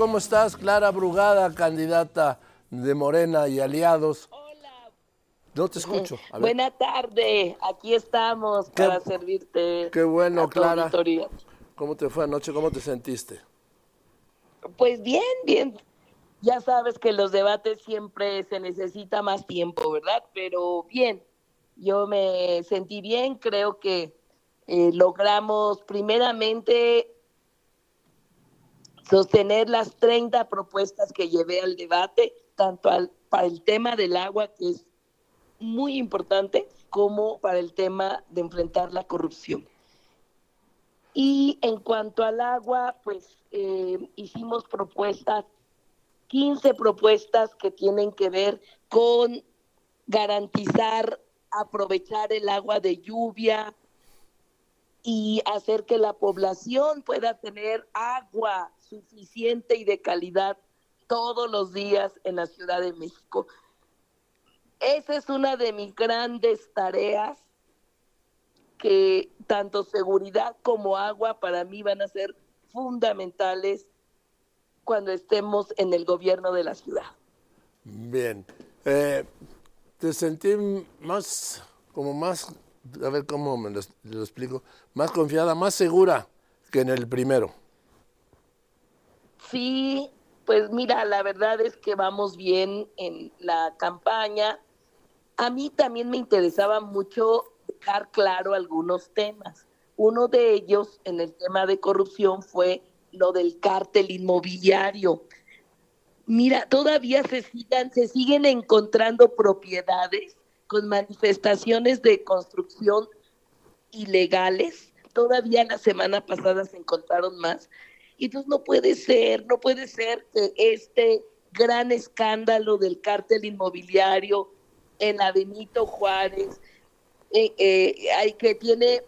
¿cómo estás? Clara Brugada, candidata de Morena y aliados. Hola, No te escucho, a ver. buena tarde. Aquí estamos Qué, para servirte qué a bueno, tu Clara. auditoría. ¿Cómo te fue anoche? ¿Cómo te sentiste? Pues bien, bien. Ya sabes que los debates siempre se necesita más tiempo, ¿verdad? Pero bien, yo me sentí bien. Creo que logramos primeramente sostener las 30 propuestas que llevé al debate, tanto para el tema del agua, que es muy importante, como para el tema de enfrentar la corrupción. Y en cuanto al agua, pues hicimos propuestas, 15 propuestas que tienen que ver con garantizar, aprovechar el agua de lluvia y hacer que la población pueda tener agua suficiente y de calidad todos los días en la Ciudad de México. Esa es una de mis grandes tareas, que tanto seguridad como agua para mí van a ser fundamentales cuando estemos en el gobierno de la ciudad. Bien. Te sentí más, como más, a ver cómo lo explico, más confiada, más segura que en el primero. Sí, pues mira, la verdad es que vamos bien en la campaña. A mí también me interesaba mucho dejar claro algunos temas. Uno de ellos, en el tema de corrupción, fue lo del cártel inmobiliario. Mira, todavía se siguen encontrando propiedades con manifestaciones de construcción ilegales. Todavía la semana pasada se encontraron más. Y entonces no puede ser que este gran escándalo del cártel inmobiliario en la Benito Juárez, hay que tiene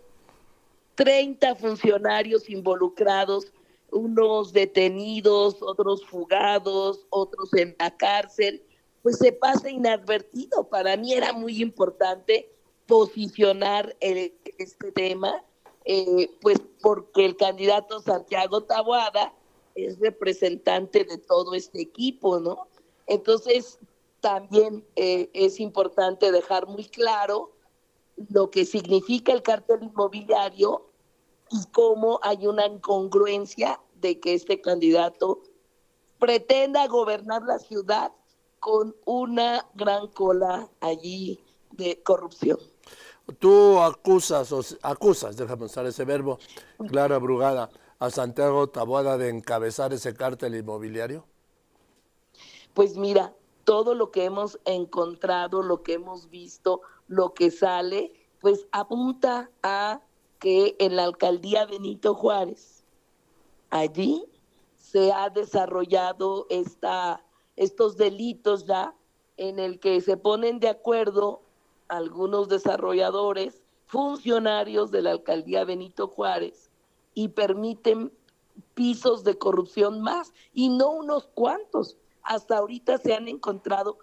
30 funcionarios involucrados, unos detenidos, otros fugados, otros en la cárcel, pues se pasa inadvertido. Para mí era muy importante posicionar este tema, pues porque el candidato Santiago Taboada es representante de todo este equipo, ¿no? Entonces, también es importante dejar muy claro lo que significa el cártel inmobiliario y cómo hay una incongruencia de que este candidato pretenda gobernar la ciudad con una gran cola allí de corrupción. Tú acusas, déjame usar ese verbo, Clara Brugada, a Santiago Taboada de encabezar ese cártel inmobiliario. Pues mira, todo lo que hemos encontrado, lo que hemos visto, lo que sale, pues apunta a que en la alcaldía Benito Juárez, allí se ha desarrollado estos delitos ya, en el que se ponen de acuerdo algunos desarrolladores, funcionarios de la alcaldía Benito Juárez, y permiten pisos de corrupción más, y no unos cuantos. Hasta ahorita se han encontrado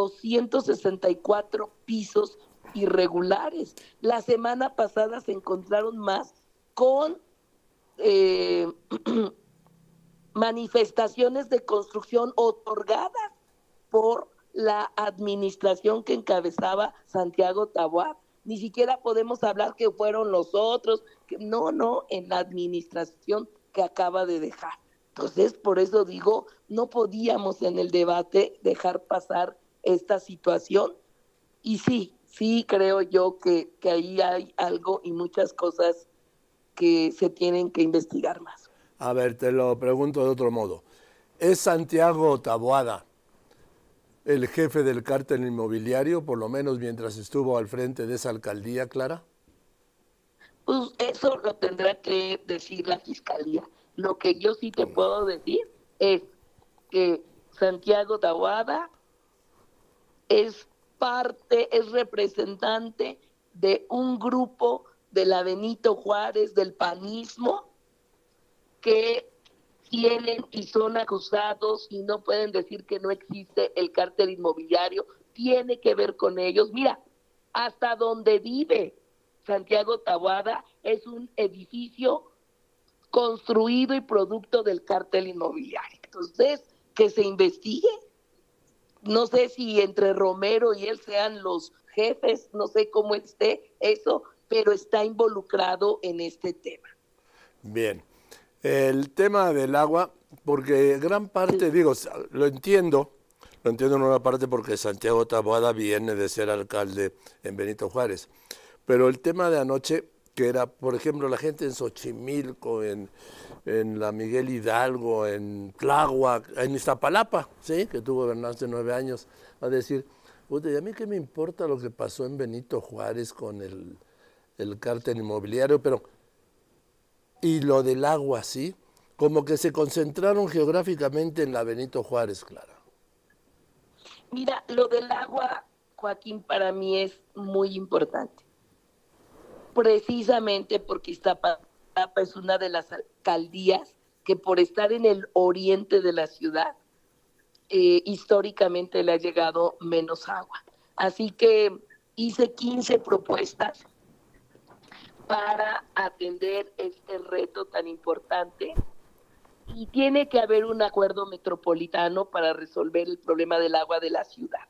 264 pisos irregulares. La semana pasada se encontraron más con eh, manifestaciones de construcción otorgadas por la administración que encabezaba Santiago Taboada. Ni siquiera podemos hablar que fueron los otros, que no, en la administración que acaba de dejar. Entonces, por eso digo, no podíamos en el debate dejar pasar esta situación. Y sí creo yo que ahí hay algo y muchas cosas que se tienen que investigar más. A ver, te lo pregunto de otro modo. ¿Es Santiago Taboada el jefe del cártel inmobiliario, por lo menos mientras estuvo al frente de esa alcaldía, Clara? Pues eso lo tendrá que decir la fiscalía. Lo que yo sí te puedo decir es que Santiago Taboada es parte, es representante de un grupo de la Benito Juárez, del panismo, que tienen y son acusados y no pueden decir que no existe el cártel inmobiliario. Tiene que ver con ellos. Mira, hasta donde vive Santiago Taboada es un edificio construido y producto del cártel inmobiliario. Entonces, que se investigue. No sé si entre Romero y él sean los jefes, no sé cómo esté eso, pero está involucrado en este tema. Bien. El tema del agua, porque gran parte, Sí. digo, lo entiendo en una parte porque Santiago Taboada viene de ser alcalde en Benito Juárez, pero el tema de anoche, que era, por ejemplo, la gente en Xochimilco, en la Miguel Hidalgo, en Tláhuac, en Iztapalapa, ¿sí? Que tú gobernaste 9 años, va a decir, "Puta, ¿y a mí qué me importa lo que pasó en Benito Juárez con el cártel inmobiliario? Pero y lo del agua, ¿sí? Como que se concentraron geográficamente en la Benito Juárez, Clara. Mira, lo del agua, Joaquín, para mí es muy importante, precisamente porque Iztapalapa es una de las alcaldías que por estar en el oriente de la ciudad, históricamente le ha llegado menos agua. Así que hice 15 propuestas para atender este reto tan importante y tiene que haber un acuerdo metropolitano para resolver el problema del agua de la ciudad.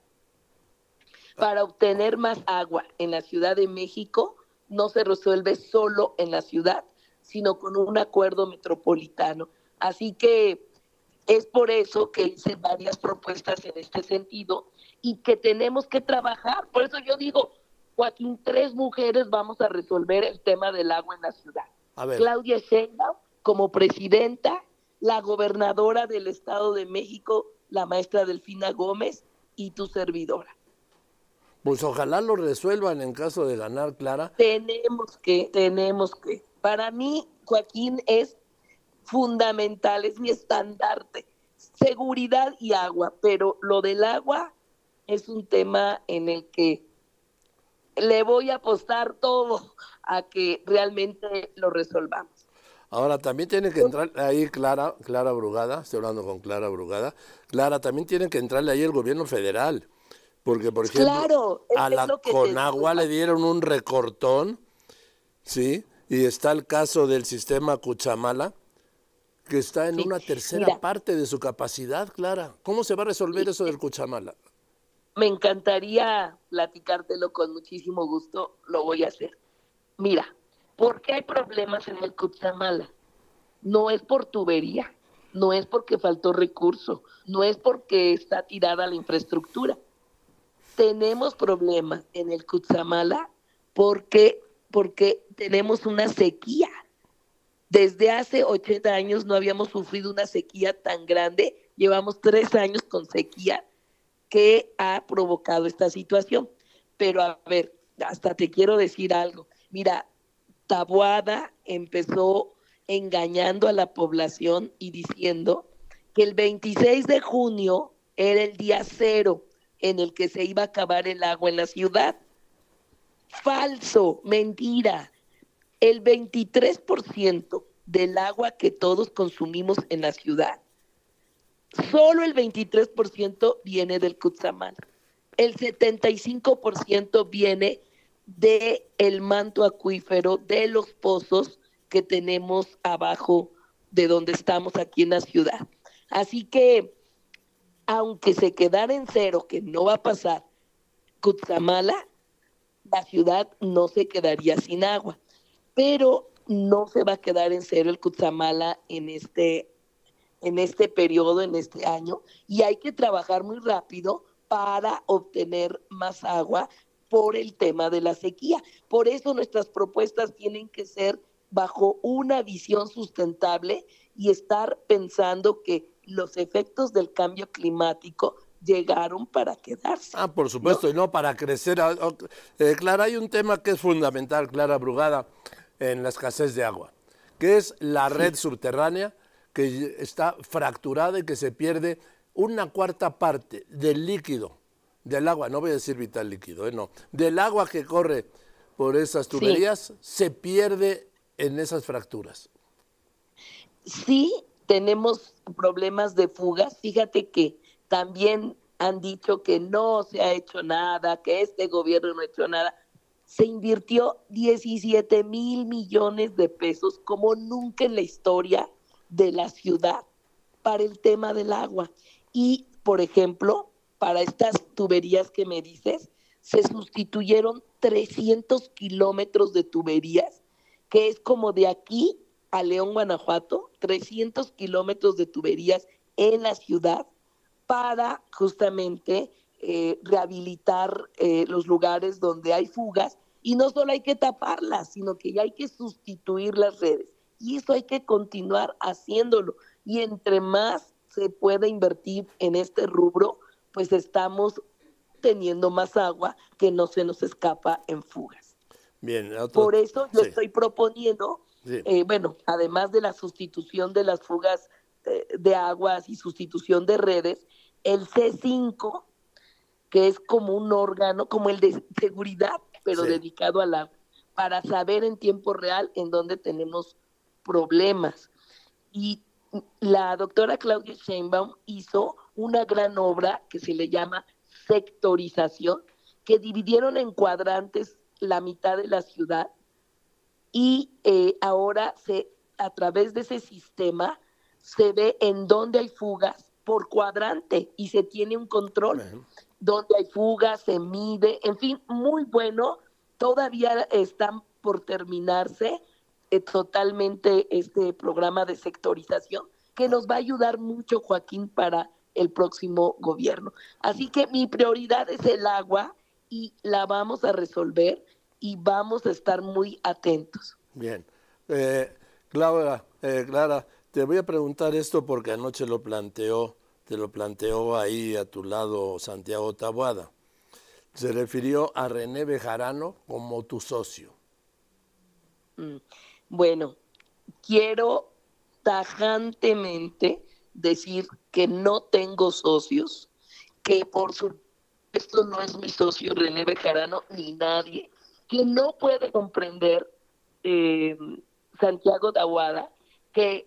Para obtener más agua en la Ciudad de México no se resuelve solo en la ciudad, sino con un acuerdo metropolitano. Así que es por eso que hice varias propuestas en este sentido y que tenemos que trabajar. Por eso yo digo, Joaquín, 3 mujeres vamos a resolver el tema del agua en la ciudad. A ver, Claudia Sheinbaum como presidenta, la gobernadora del Estado de México, la maestra Delfina Gómez y tu servidora. pues ojalá lo resuelvan en caso de ganar, Clara. Tenemos que. Para mí, Joaquín, es fundamental, es mi estandarte. Seguridad y agua, pero lo del agua es un tema en el que le voy a apostar todo a que realmente lo resolvamos. Ahora también tiene que entrar ahí Clara Brugada, estoy hablando con Clara Brugada. Clara, también tiene que entrarle ahí el gobierno federal, porque por ejemplo, Claro, a es la lo que te digo, Conagua le Joaquín. dieron un recortón, ¿sí? Y está el caso del sistema Cuchamala, que está en Sí, una tercera mira, parte de su capacidad, Clara. ¿Cómo se va a resolver y eso del Cuchamala? me encantaría platicártelo con muchísimo gusto, lo voy a hacer. Mira, ¿por qué hay problemas en el Cutzamala? No es por tubería, no es porque faltó recurso, no es porque está tirada la infraestructura. Tenemos problemas en el Cutzamala porque tenemos una sequía. Desde hace 80 años no habíamos sufrido una sequía tan grande. Llevamos 3 años con sequía que ha provocado esta situación. Pero a ver, hasta te quiero decir algo. Mira, Taboada empezó engañando a la población y diciendo que el 26 de junio era el día cero en el que se iba a acabar el agua en la ciudad. Falso, mentira. El 23% del agua que todos consumimos en la ciudad, solo el 23% viene del Cutzamala. El 75% viene del manto acuífero, de los pozos que tenemos abajo de donde estamos aquí en la ciudad. Así que, aunque se quedara en cero, que no va a pasar, Cutzamala, la ciudad no se quedaría sin agua. Pero no se va a quedar en cero el Cutzamala en este periodo, en este año, y hay que trabajar muy rápido para obtener más agua por el tema de la sequía. Por eso nuestras propuestas tienen que ser bajo una visión sustentable y estar pensando que los efectos del cambio climático llegaron para quedarse, Ah, por ¿no? supuesto, y no para crecer. Clara, hay un tema que es fundamental, Clara Brugada, en la escasez de agua, que es la red Sí. subterránea que está fracturada y que se pierde una cuarta parte del líquido, del agua, no voy a decir vital líquido, no, del agua que corre por esas Sí, tuberías, se pierde en esas fracturas. sí tenemos problemas de fugas. Fíjate que también han dicho que no se ha hecho nada, que este gobierno no ha hecho nada. Se invirtió 17,000 millones de pesos como nunca en la historia de la ciudad. para el tema del agua. Y, por ejemplo, para estas tuberías que me dices, se sustituyeron 300 kilómetros de tuberías, que es como de aquí a León, Guanajuato, 300 kilómetros de tuberías en la ciudad para justamente rehabilitar los lugares donde hay fugas. Y no solo hay que taparlas, sino que ya hay que sustituir las redes. Y eso hay que continuar haciéndolo. Y entre más se pueda invertir en este rubro, pues estamos teniendo más agua que no se nos escapa en fugas. Bien, Por eso yo sí. estoy proponiendo, Sí. bueno, además de la sustitución de las fugas de aguas y sustitución de redes, el C5, que es como un órgano, como el de seguridad, pero Sí. dedicado al agua, para saber en tiempo real en dónde tenemos problemas. Y la doctora Claudia Sheinbaum hizo una gran obra que se le llama sectorización, que dividieron en cuadrantes la mitad de la ciudad y ahora a través de ese sistema se ve en dónde hay fugas por cuadrante y se tiene un control. Donde hay fugas, se mide, en fin, muy bueno. Todavía están por terminarse totalmente este programa de sectorización que nos va a ayudar mucho, Joaquín, para el próximo gobierno. Así que mi prioridad es el agua y la vamos a resolver y vamos a estar muy atentos. Bien. Clara, te voy a preguntar esto porque anoche te lo planteó ahí a tu lado Santiago Taboada. Se refirió a René Bejarano como tu socio. Bueno, quiero tajantemente decir que no tengo socios, que por supuesto no es mi socio René Bejarano ni nadie, que no puede comprender Santiago Taboada que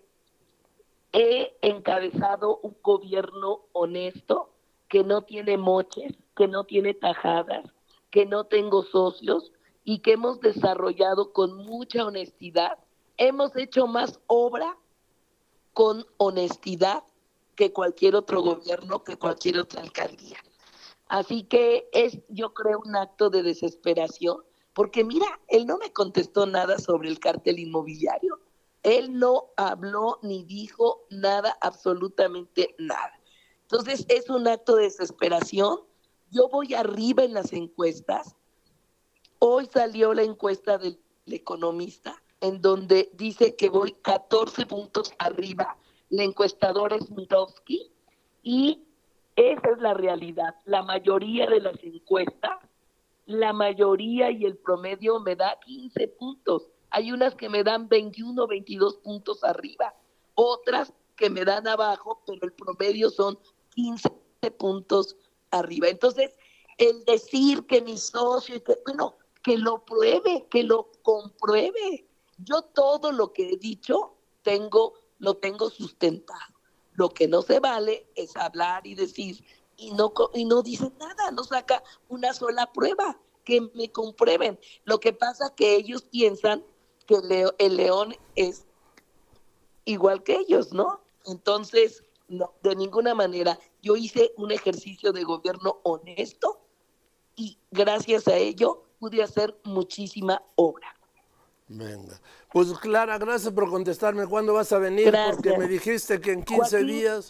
he encabezado un gobierno honesto, que no tiene moches, que no tiene tajadas, que no tengo socios y que hemos desarrollado con mucha honestidad. Hemos hecho más obra con honestidad que cualquier otro gobierno, que cualquier otra alcaldía. Así que es, yo creo, un acto de desesperación, porque mira, él no me contestó nada sobre el cártel inmobiliario. Él no habló ni dijo nada, absolutamente nada. Entonces es un acto de desesperación. Yo voy arriba en las encuestas. Hoy salió la encuesta del Economista, en donde dice que voy 14 puntos arriba. La encuestadora es Mitofsky y esa es la realidad. La mayoría de las encuestas, la mayoría y el promedio me da 15 puntos. Hay unas que me dan 21, 22 puntos arriba, otras que me dan abajo, pero el promedio son 15 puntos arriba. Entonces, el decir que mi socio, bueno, que lo pruebe, que lo compruebe. Yo todo lo que he dicho lo tengo sustentado. Lo que no se vale es hablar y decir, y no dicen nada, no saca una sola prueba que me comprueben. Lo que pasa es que ellos piensan que el león es igual que ellos, ¿no? Entonces, no, de ninguna manera. Yo hice un ejercicio de gobierno honesto y gracias a ello pude hacer muchísima obra. Venga. Pues Clara, gracias por contestarme. ¿Cuándo vas a venir? Gracias. Porque me dijiste que en 15 Joaquín, días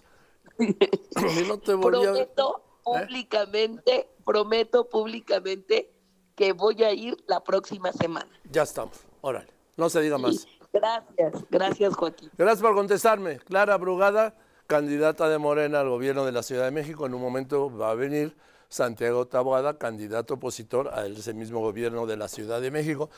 y no te volví a ver. Prometo públicamente que voy a ir la próxima semana. Ya estamos. Órale. No se diga más. Gracias Joaquín. Gracias por contestarme. Clara Brugada, candidata de Morena al gobierno de la Ciudad de México. En un momento va a venir Santiago Taboada, candidato opositor a ese mismo gobierno de la Ciudad de México.